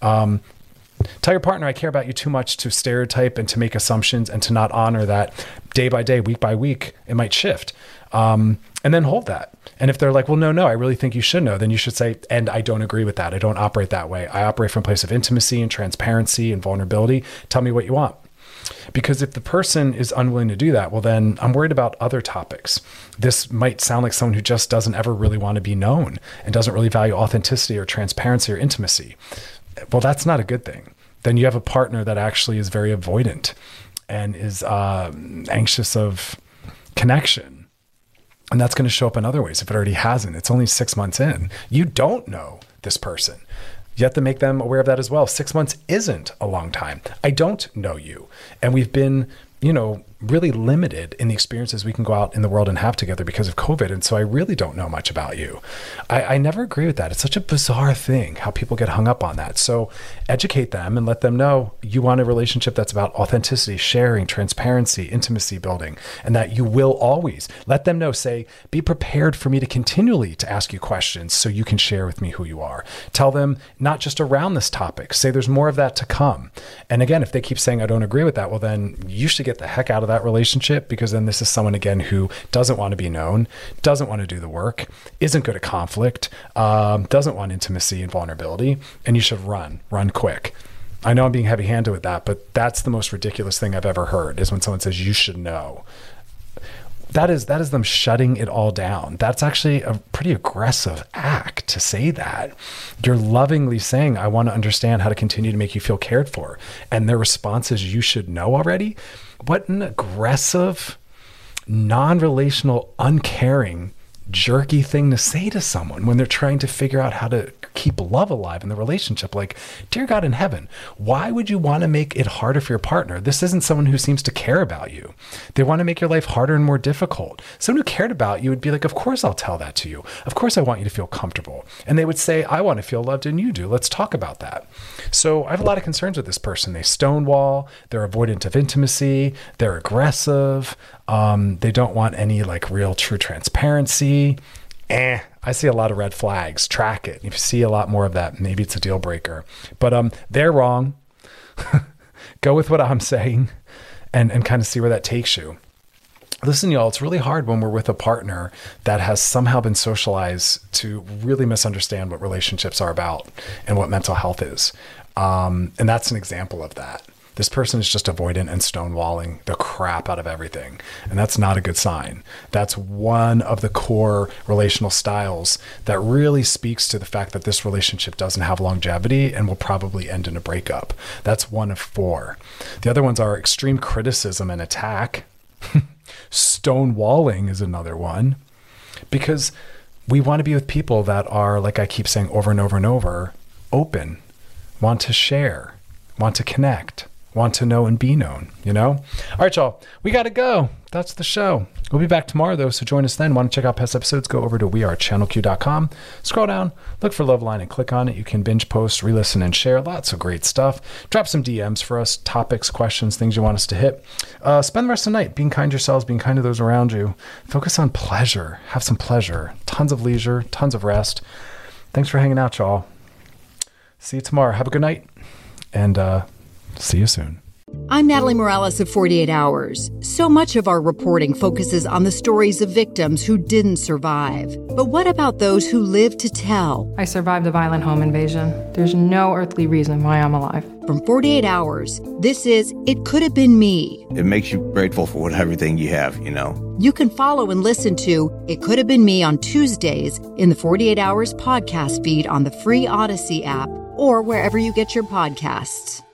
Tell your partner, I care about you too much to stereotype and to make assumptions and to not honor that day by day, week by week, it might shift. And then hold that. And if they're like, well, no, I really think you should know, then you should say, and I don't agree with that. I don't operate that way. I operate from a place of intimacy and transparency and vulnerability. Tell me what you want. Because if the person is unwilling to do that, well, then I'm worried about other topics. This might sound like someone who just doesn't ever really want to be known and doesn't really value authenticity or transparency or intimacy. Well, that's not a good thing. Then you have a partner that actually is very avoidant and is anxious of connection. And that's going to show up in other ways if it already hasn't. It's only 6 months in. You don't know this person. You have to make them aware of that as well. 6 months isn't a long time. I don't know you. And we've been, really limited in the experiences we can go out in the world and have together because of COVID. And so I really don't know much about you. I never agree with that. It's such a bizarre thing how people get hung up on that. So educate them and let them know you want a relationship that's about authenticity, sharing, transparency, intimacy building, and that you will always let them know, say, be prepared for me to continually to ask you questions so you can share with me who you are. Tell them not just around this topic, say there's more of that to come. And again, if they keep saying, I don't agree with that, well, then you should get the heck out of that relationship, because then this is someone, again, who doesn't want to be known, doesn't want to do the work, isn't good at conflict, doesn't want intimacy and vulnerability, and you should run quick. I know I'm being heavy-handed with that, but that's the most ridiculous thing I've ever heard, is when someone says you should know. That is them shutting it all down. That's actually a pretty aggressive act to say that. You're lovingly saying, I want to understand how to continue to make you feel cared for. And their response is, you should know already. What an aggressive, non-relational, uncaring, jerky thing to say to someone when they're trying to figure out how to keep love alive in the relationship. Like, dear God in heaven, why would you want to make it harder for your partner? This isn't someone who seems to care about you. They want to make your life harder and more difficult. Someone who cared about you would be like, of course I'll tell that to you. Of course I want you to feel comfortable. And they would say, I want to feel loved and you do. Let's talk about that. So I have a lot of concerns with this person. They stonewall, they're avoidant of intimacy, they're aggressive, they don't want any like real true transparency. I see a lot of red flags. Track it. If you see a lot more of that, maybe it's a deal breaker. But they're wrong. Go with what I'm saying and kind of see where that takes you. Listen, y'all, it's really hard when we're with a partner that has somehow been socialized to really misunderstand what relationships are about and what mental health is. And that's an example of that. This person is just avoidant and stonewalling the crap out of everything. And that's not a good sign. That's one of the core relational styles that really speaks to the fact that this relationship doesn't have longevity and will probably end in a breakup. That's one of 4. The other ones are extreme criticism and attack. Stonewalling is another one. Because we want to be with people that are, like I keep saying over and over and over, open, want to share, want to connect, want to know and be known, you know? All right, y'all, we got to go. That's the show. We'll be back tomorrow, though, so join us then. Want to check out past episodes? Go over to wearechannelq.com. Scroll down, look for Loveline and click on it. You can binge post, re-listen, and share. Lots of great stuff. Drop some DMs for us, topics, questions, things you want us to hit. Spend the rest of the night being kind to yourselves, being kind to those around you. Focus on pleasure. Have some pleasure. Tons of leisure, tons of rest. Thanks for hanging out, y'all. See you tomorrow. Have a good night, and see you soon. I'm Natalie Morales of 48 Hours. So much of our reporting focuses on the stories of victims who didn't survive. But what about those who lived to tell? I survived a violent home invasion. There's no earthly reason why I'm alive. From 48 Hours, this is It Could Have Been Me. It makes you grateful for everything you have, you know. You can follow and listen to It Could Have Been Me on Tuesdays in the 48 Hours podcast feed on the free Odyssey app or wherever you get your podcasts.